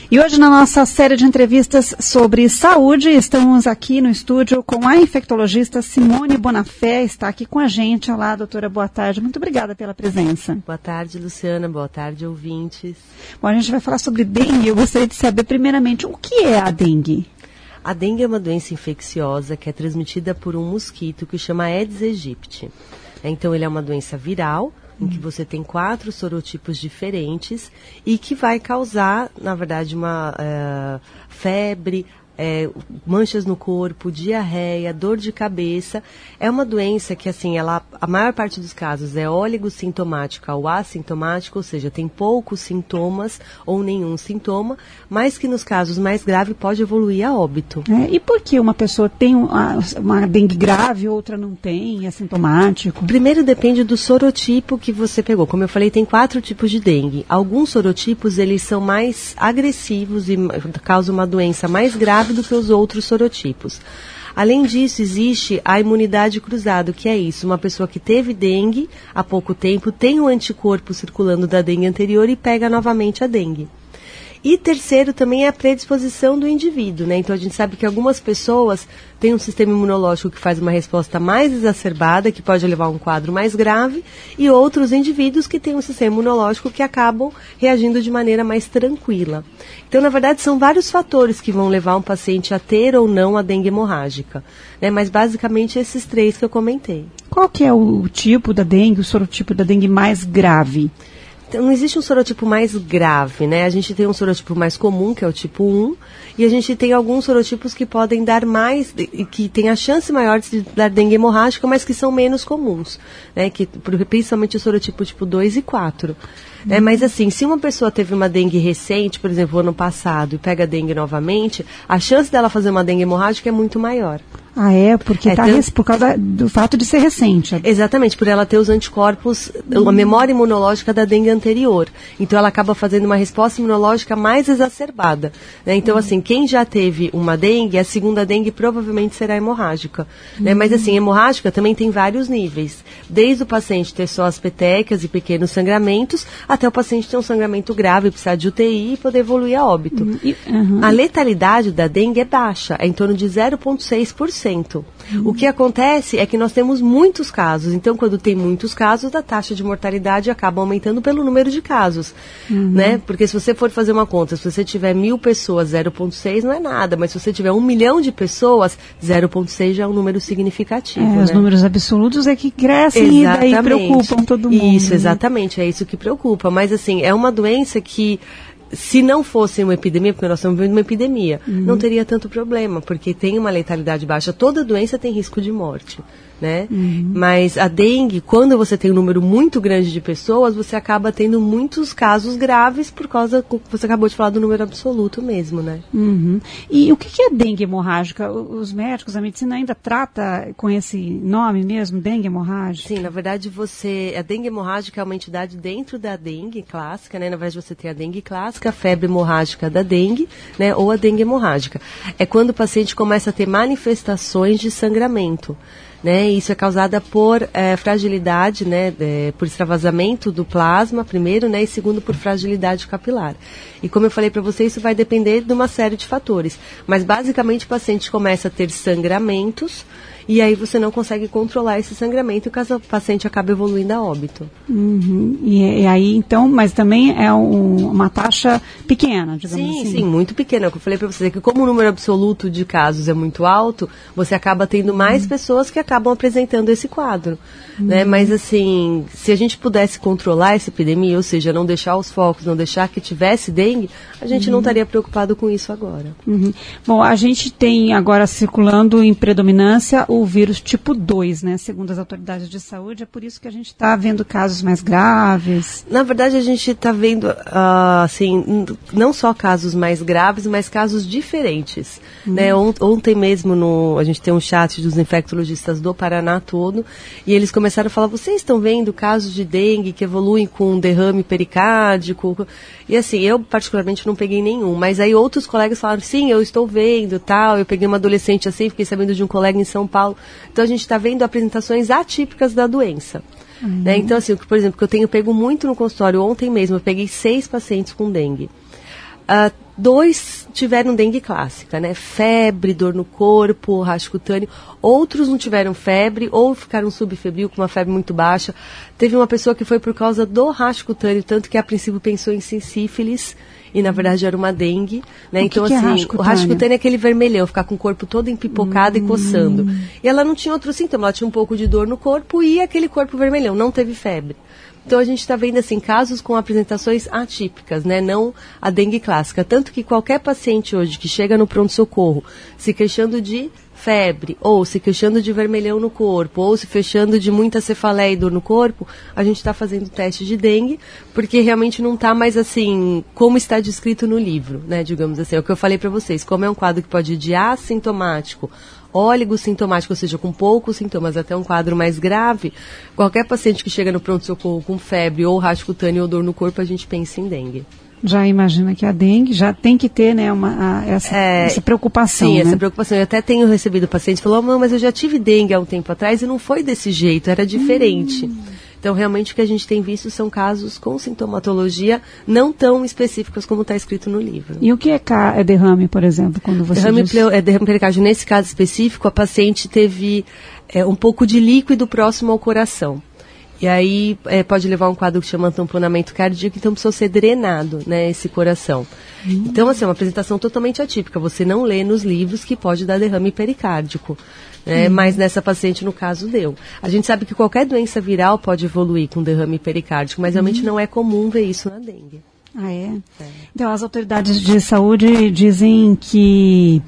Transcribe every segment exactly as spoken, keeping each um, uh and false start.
E hoje na nossa série de entrevistas sobre saúde, estamos aqui no estúdio com a infectologista Simone Bonafé, está aqui com a gente. Olá, doutora, boa tarde, muito obrigada pela presença. Boa tarde, Luciana, boa tarde, ouvintes. Bom, a gente vai falar sobre dengue. Eu gostaria de saber primeiramente o que é a dengue. A dengue é uma doença infecciosa que é transmitida por um mosquito que chama Aedes aegypti. Então ele é uma doença viral, em que você tem quatro sorotipos diferentes e que vai causar, na verdade, uma uh, febre, é, manchas no corpo, diarreia, dor de cabeça. É uma doença que, assim, ela, a maior parte dos casos é oligossintomática ou assintomática, ou seja, tem poucos sintomas ou nenhum sintoma, mas que nos casos mais graves pode evoluir a óbito. É, e por que uma pessoa tem uma, uma dengue grave e outra não tem, é sintomático? Primeiro depende do sorotipo que você pegou. Como eu falei, tem quatro tipos de dengue. Alguns sorotipos, eles são mais agressivos e causam uma doença mais grave do que os outros sorotipos. Além disso, existe a imunidade cruzada, que é isso, uma pessoa que teve dengue há pouco tempo, tem um anticorpo circulando da dengue anterior e pega novamente a dengue. E terceiro também é a predisposição do indivíduo, né? Então a gente sabe que algumas pessoas têm um sistema imunológico que faz uma resposta mais exacerbada, que pode levar a um quadro mais grave, e outros indivíduos que têm um sistema imunológico que acabam reagindo de maneira mais tranquila. Então, na verdade, são vários fatores que vão levar um paciente a ter ou não a dengue hemorrágica, né? Mas basicamente esses três que eu comentei. Qual que é o tipo da dengue, o sorotipo da dengue mais grave? Então, não existe um sorotipo mais grave, né? A gente tem um sorotipo mais comum, que é o tipo um, e a gente tem alguns sorotipos que podem dar mais, que tem a chance maior de dar dengue hemorrágica, mas que são menos comuns, né? Que, principalmente o sorotipo tipo dois e quatro. Uhum. É, mas assim, se uma pessoa teve uma dengue recente, por exemplo, ano passado, e pega dengue novamente, a chance dela fazer uma dengue hemorrágica é muito maior. Ah, é? Porque é, tá tem... res... por causa do fato de ser recente. Exatamente, por ela ter os anticorpos, uhum. a memória imunológica da dengue anterior. Então, ela acaba fazendo uma resposta imunológica mais exacerbada, né? Então, uhum. assim, quem já teve uma dengue, a segunda dengue provavelmente será hemorrágica. Uhum. Né? Mas, assim, hemorrágica também tem vários níveis. Desde o paciente ter só as petecas e pequenos sangramentos, até o paciente ter um sangramento grave, precisar de U T I e poder evoluir a óbito. Uhum. A letalidade da dengue é baixa, é em torno de zero vírgula seis por cento. Uhum. O que acontece é que nós temos muitos casos, então quando tem muitos casos, a taxa de mortalidade acaba aumentando pelo número de casos, uhum. né? Porque se você for fazer uma conta, se você tiver mil pessoas, zero vírgula seis não é nada, mas se você tiver um milhão de pessoas, zero vírgula seis já é um número significativo. É, né? Os números absolutos é que crescem exatamente. E daí preocupam todo mundo. Isso, exatamente, é isso que preocupa, mas assim, é uma doença que se não fosse uma epidemia, porque nós estamos vivendo uma epidemia, uhum. não teria tanto problema, porque tem uma letalidade baixa. Toda doença tem risco de morte, né? Uhum. Mas a dengue, quando você tem um número muito grande de pessoas, você acaba tendo muitos casos graves por causa, você acabou de falar do número absoluto mesmo, né? Uhum. E o que é dengue hemorrágica? Os médicos, a medicina ainda trata com esse nome mesmo, dengue hemorrágica? Sim, na verdade você, a dengue hemorrágica é uma entidade dentro da dengue clássica, né? Na verdade você tem a dengue clássica, a febre hemorrágica da dengue, né? Ou a dengue hemorrágica. É quando o paciente começa a ter manifestações de sangramento. Né, isso é causada por é, fragilidade, né, é, por extravasamento do plasma, primeiro, né, e segundo, por fragilidade capilar. E como eu falei para você, isso vai depender de uma série de fatores. Mas, basicamente, o paciente começa a ter sangramentos e aí você não consegue controlar esse sangramento e o paciente acaba evoluindo a óbito. Uhum. E, e aí, então, mas também é um, uma taxa pequena, digamos sim, assim. Sim, sim, muito pequena. É o que eu falei para você, que como o número absoluto de casos é muito alto, você acaba tendo mais uhum. pessoas que acabam apresentando esse quadro. Uhum. Né? Mas, assim, se a gente pudesse controlar essa epidemia, ou seja, não deixar os focos, não deixar que tivesse dengue, a gente uhum. não estaria preocupado com isso agora. Uhum. Bom, a gente tem agora circulando em predominância o vírus tipo dois, né? Segundo as autoridades de saúde, é por isso que a gente está vendo casos mais graves. Na verdade, a gente está vendo, uh, assim, não só casos mais graves, mas casos diferentes. Uhum. Né? Ontem mesmo, no, a gente tem um chat dos infectologistas do Paraná todo, e eles começaram a falar, vocês estão vendo casos de dengue que evoluem com derrame pericárdico? E assim, eu particularmente não peguei nenhum, mas aí outros colegas falaram, sim, eu estou vendo, tal, eu peguei uma adolescente assim, fiquei sabendo de um colega em São Paulo. Então, a gente está vendo apresentações atípicas da doença. Uhum. Né? Então, assim, por exemplo, que eu tenho pego muito no consultório, ontem mesmo, eu peguei seis pacientes com dengue. Uh, dois tiveram dengue clássica, né? Febre, dor no corpo, rasgo cutâneo. Outros não tiveram febre ou ficaram subfebril com uma febre muito baixa. Teve uma pessoa que foi por causa do rasgo cutâneo, tanto que a princípio pensou em sífilis e na verdade era uma dengue, né? O Então que que assim, é rasgo o rasgo cutâneo é aquele vermelhão, ficar com o corpo todo empipocado hum. e coçando. E ela não tinha outro sintoma, ela tinha um pouco de dor no corpo e aquele corpo vermelhão, não teve febre. Então, a gente está vendo, assim, casos com apresentações atípicas, né? Não a dengue clássica. Tanto que qualquer paciente hoje que chega no pronto-socorro se queixando de febre, ou se queixando de vermelhão no corpo, ou se queixando de muita cefaleia e dor no corpo, a gente está fazendo teste de dengue, porque realmente não está mais, assim, como está descrito no livro, né? Digamos assim, é o que eu falei para vocês. Como é um quadro que pode ir de assintomático, oligosintomático, ou seja, com poucos sintomas, até um quadro mais grave, qualquer paciente que chega no pronto-socorro com febre ou rasgo cutâneo ou dor no corpo, a gente pensa em dengue. Já imagina que a dengue já tem que ter, né, uma, a, essa, é, essa preocupação. Sim, né? essa preocupação. Eu até tenho recebido pacientes que falam, não, mas eu já tive dengue há um tempo atrás e não foi desse jeito, era diferente. Hum. Então, realmente, o que a gente tem visto são casos com sintomatologia não tão específicos como está escrito no livro. E o que é, é derrame, por exemplo, quando você derrame diz... pleu, é derrame pericárdio. Nesse caso específico, a paciente teve é, um pouco de líquido próximo ao coração. E aí é, pode levar a um quadro que chama tamponamento cardíaco, então precisa ser drenado, né, esse coração. Hum. Então, assim, é uma apresentação totalmente atípica. Você não lê nos livros que pode dar derrame pericárdico. Né, hum. Mas nessa paciente, no caso, deu. A gente sabe que qualquer doença viral pode evoluir com derrame pericárdico, mas realmente hum. não é comum ver isso na dengue. Ah, é? é? Então, as autoridades de saúde dizem que,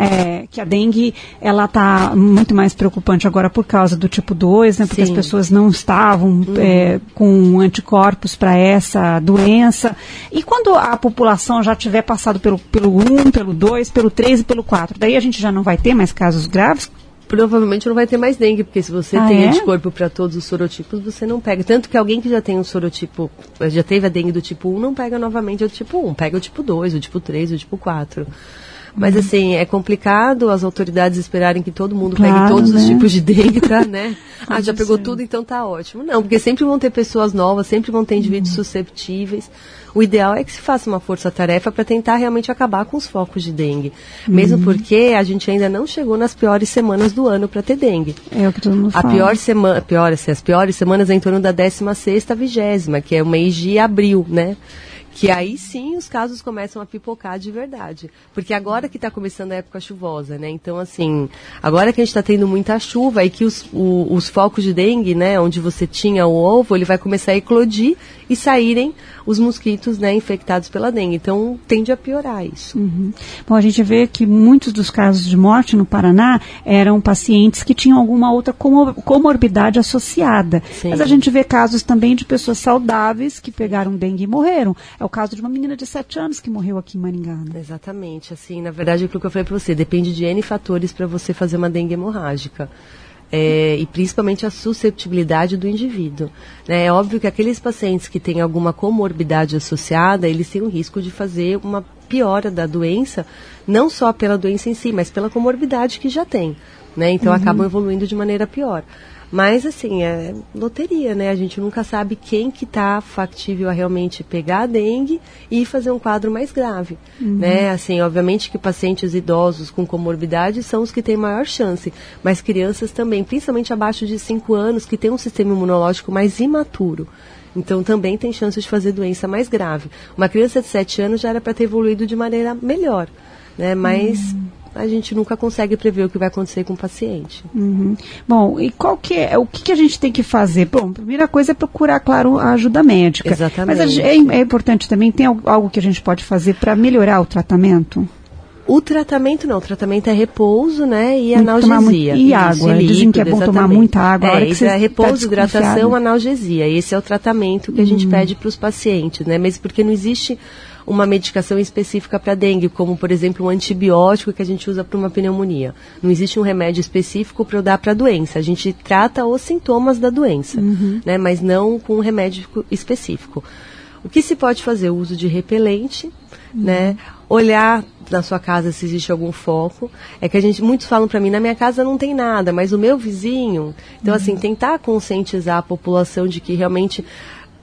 é, que a dengue, ela está muito mais preocupante agora por causa do tipo dois, né? Porque Sim. as pessoas não estavam uhum. é, com anticorpos para essa doença. E quando a população já tiver passado pelo, pelo um, pelo dois, pelo três e pelo quatro, daí a gente já não vai ter mais casos graves? Provavelmente não vai ter mais dengue, porque se você ah, tem é? anticorpo para todos os sorotipos, você não pega. Tanto que alguém que já tem um sorotipo, já teve a dengue do tipo um, não pega novamente o tipo um, pega o tipo dois, o tipo três, o tipo quatro. Mas uhum. assim, é complicado as autoridades esperarem que todo mundo claro, pegue todos né? os tipos de dengue, tá, né? Ah, já pegou tudo, então tá ótimo. Não, porque sempre vão ter pessoas novas, sempre vão ter indivíduos uhum. susceptíveis. O ideal é que se faça uma força-tarefa para tentar realmente acabar com os focos de dengue. Uhum. Mesmo porque a gente ainda não chegou nas piores semanas do ano para ter dengue. É o que todo mundo a fala. Pior semana, pior, assim, as piores semanas é em torno da décima sexta, vigésima, que é o mês de abril, né? Que aí sim os casos começam a pipocar de verdade. Porque agora que está começando a época chuvosa, né? Então, assim, agora que a gente está tendo muita chuva e que os, o, os focos de dengue, né? Onde você tinha o ovo, ele vai começar a eclodir e saírem os mosquitos, né? Infectados pela dengue. Então, tende a piorar isso. Uhum. Bom, a gente vê que muitos dos casos de morte no Paraná eram pacientes que tinham alguma outra comor- comorbidade associada. Sim. Mas a gente vê casos também de pessoas saudáveis que pegaram dengue e morreram. É o caso de uma menina de sete anos que morreu aqui em Maringá. Né? Exatamente. Assim, na verdade, aquilo que eu falei para você, depende de N fatores para você fazer uma dengue hemorrágica. É, e principalmente a susceptibilidade do indivíduo. Né? É óbvio que aqueles pacientes que têm alguma comorbidade associada, eles têm o risco de fazer uma piora da doença, não só pela doença em si, mas pela comorbidade que já tem. Né? Então, uhum. acabam evoluindo de maneira pior. Mas, assim, é loteria, né? A gente nunca sabe quem que está factível a realmente pegar a dengue e fazer um quadro mais grave, uhum. né? Assim, obviamente que pacientes idosos com comorbidade são os que têm maior chance, mas crianças também, principalmente abaixo de cinco anos, que têm um sistema imunológico mais imaturo. Então, também tem chance de fazer doença mais grave. Uma criança de sete anos já era para ter evoluído de maneira melhor, né? Mas... Uhum. a gente nunca consegue prever o que vai acontecer com o paciente. Uhum. Bom, e qual que é, o que, que a gente tem que fazer? Bom, a primeira coisa é procurar, claro, a ajuda médica. Exatamente. Mas é, é importante também, tem algo que a gente pode fazer para melhorar o tratamento? O tratamento não, o tratamento é repouso, né, e analgesia. Muito, e água, líquido, dizem que é bom exatamente. Tomar muita água. É, a hora que isso você é repouso, tá hidratação, analgesia. Esse é o tratamento que a gente hum. pede para os pacientes, né, mesmo porque não existe uma medicação específica para dengue, como, por exemplo, um antibiótico que a gente usa para uma pneumonia. Não existe um remédio específico para eu dar para a doença. A gente trata os sintomas da doença, uhum. né, mas não com um remédio específico. O que se pode fazer? O uso de repelente, uhum. né, olhar na sua casa se existe algum foco. É que a gente, muitos falam para mim, na minha casa não tem nada, mas o meu vizinho... Então, uhum. assim, tentar conscientizar a população de que realmente...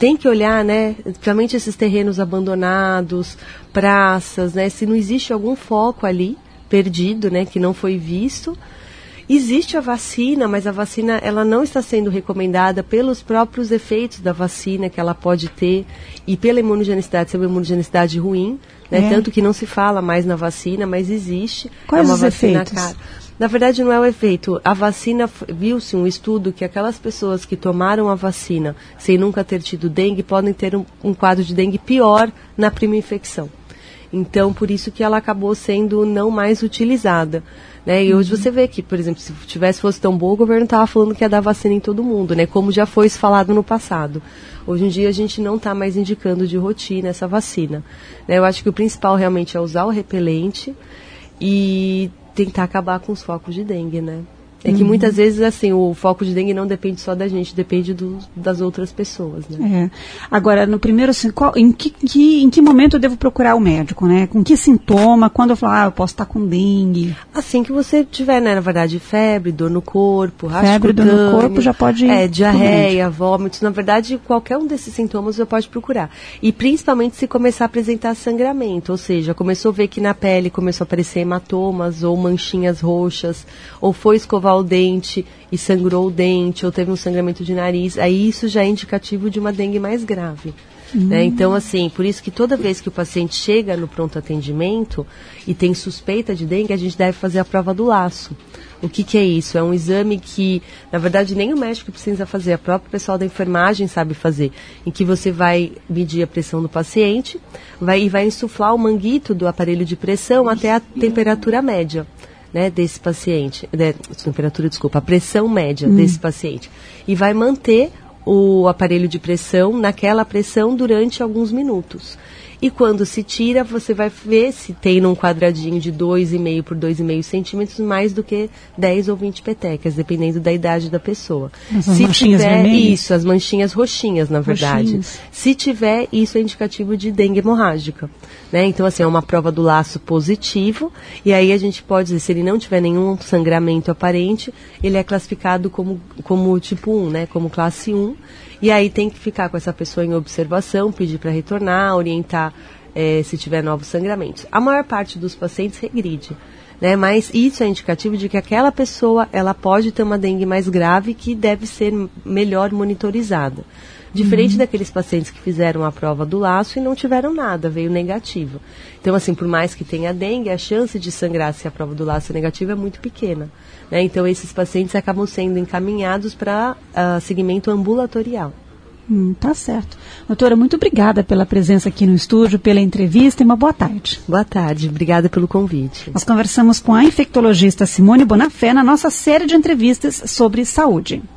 tem que olhar, né, principalmente esses terrenos abandonados, praças, né, se não existe algum foco ali perdido, né, que não foi visto. Existe a vacina, mas a vacina ela não está sendo recomendada pelos próprios efeitos da vacina que ela pode ter e pela imunogenicidade, ser uma imunogenicidade ruim, né? É. Tanto que não se fala mais na vacina, mas existe. Quais é uma os vacina efeitos? Cara. Na verdade não é o efeito. A vacina, viu-se um estudo que aquelas pessoas que tomaram a vacina sem nunca ter tido dengue podem ter um, um quadro de dengue pior na primeira infecção. Então, por isso que ela acabou sendo não mais utilizada. Né? E hoje uhum. você vê que, por exemplo, se tivesse fosse tão bom, o governo estava falando que ia dar vacina em todo mundo, né? Como já foi falado no passado. Hoje em dia a gente não está mais indicando de rotina essa vacina. Né? Eu acho que o principal realmente é usar o repelente e tentar acabar com os focos de dengue, né? É que uhum. muitas vezes, assim, o foco de dengue não depende só da gente, depende do, das outras pessoas, né? É. Agora, no primeiro, assim, qual, em, que, que, em que momento eu devo procurar o médico, né? Com que sintoma? Quando eu falar, ah, eu posso estar com dengue? Assim que você tiver, né, na verdade, febre, dor no corpo, febre, dor no corpo, já pode ir é, diarreia, vômitos, na verdade, qualquer um desses sintomas você pode procurar. E principalmente se começar a apresentar sangramento, ou seja, começou a ver que na pele começou a aparecer hematomas ou manchinhas roxas, ou foi escovar o dente e sangrou o dente, ou teve um sangramento de nariz, aí isso já é indicativo de uma dengue mais grave. Uhum. Né? Então, assim, por isso que toda vez que o paciente chega no pronto atendimento e tem suspeita de dengue, a gente deve fazer a prova do laço. O que que é isso? É um exame que, na verdade, nem o médico precisa fazer, a própria pessoal da enfermagem sabe fazer, em que você vai medir a pressão do paciente vai, e vai insuflar o manguito do aparelho de pressão até a temperatura média. Né, desse paciente, de, temperatura, desculpa, a pressão média hum. desse paciente. E vai manter o aparelho de pressão naquela pressão durante alguns minutos. E quando se tira, você vai ver se tem num quadradinho de dois vírgula cinco por dois vírgula cinco centímetros mais do que dez ou vinte petecas, dependendo da idade da pessoa. As se manchinhas tiver vermelhas? Isso, as manchinhas roxinhas, na verdade. Roxinhas. Se tiver, isso é indicativo de dengue hemorrágica. Né? Então, assim, é uma prova do laço positivo, e aí a gente pode dizer, se ele não tiver nenhum sangramento aparente, ele é classificado como, como tipo um, né? Como classe um, e aí tem que ficar com essa pessoa em observação, pedir para retornar, orientar é, se tiver novos sangramentos. A maior parte dos pacientes regride, né? Mas isso é indicativo de que aquela pessoa ela pode ter uma dengue mais grave que deve ser melhor monitorizada. Diferente uhum. daqueles pacientes que fizeram a prova do laço e não tiveram nada, veio negativo. Então, assim, por mais que tenha dengue, a chance de sangrar se a prova do laço é negativa é muito pequena. Né? Então, esses pacientes acabam sendo encaminhados para uh, segmento ambulatorial. Hum, tá certo. Doutora, muito obrigada pela presença aqui no estúdio, pela entrevista e uma boa tarde. Boa tarde, obrigada pelo convite. Nós conversamos com a infectologista Simone Bonafé na nossa série de entrevistas sobre saúde.